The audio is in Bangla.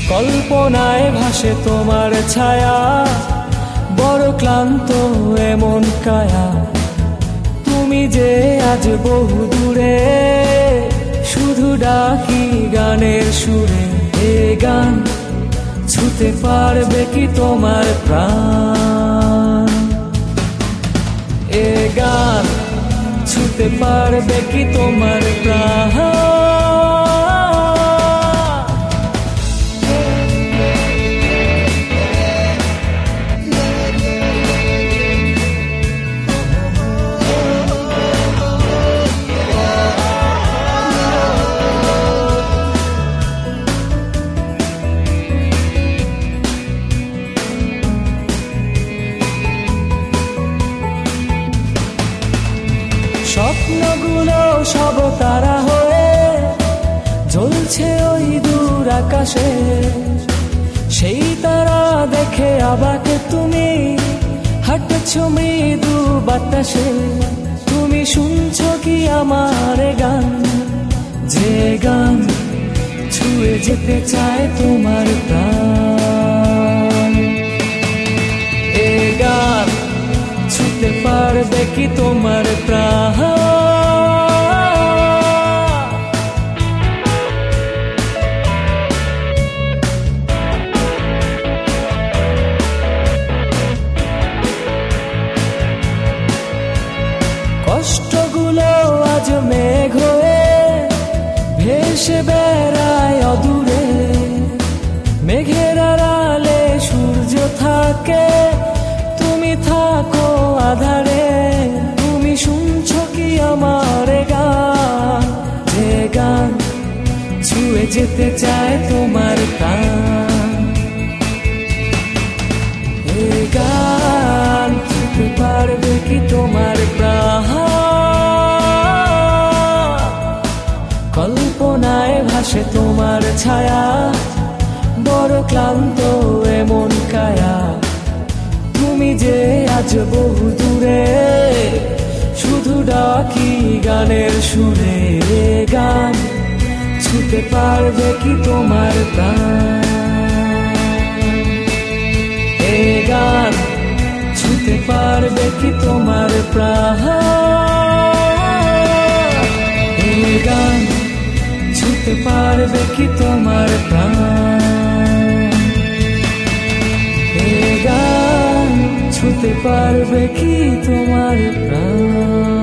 কল্পনায় ভাসে তোমার ছায়া, বড় ক্লান্ত এমন কায়া। তুমি যে আজ বহু দূরে, শুধু ডাকি গানের সুরে। এ গান ছুতে পারবে কি তোমার প্রাণ? এ গান ছুতে পারবে কি তোমার প্রাণ? স্বপ্নগুলো সব তারা হয়ে জ্বলছে ওই দূর আকাশে। সেই তারা দেখে অবাক তুমি, হাঁটছো মৃদু বাতাসে। তুমি শুনছো কি আমার গান, যে গান ছুঁয়ে যেতে চায় তোমার প্রাণ? এ গান ছুতে পারবে কি তোমার প্রাণ? কষ্টগুলো আজ মেঘ হয়ে ভেসে বেড়ায় অদূরে। মেঘের আড়ালে সূর্য থাকে, তুমি থাকো আধারে। তুমি শুনছো কি আমার গান, যে গান ছুঁয়ে যেতে চায় তোমার প্রাণ? এ গান ছুঁতে পারবে কি তোমার প্রাণ? কল্পনায় ভাসে তোমার ছায়া, বড় ক্লান্ত এমন কায়া। তুমি যে আজ বহু দূরে, শুধু ডাকি গানের সুরে। গান ছুতে পারবে কি তোমার প্রাণ? এ গান ছুতে পারবে কি তোমার প্রাণ? এ গান ছুতে পারবে কি তোমার প্রাণ? এ গান ছুতে পারবে কি তোমার প্রাণ?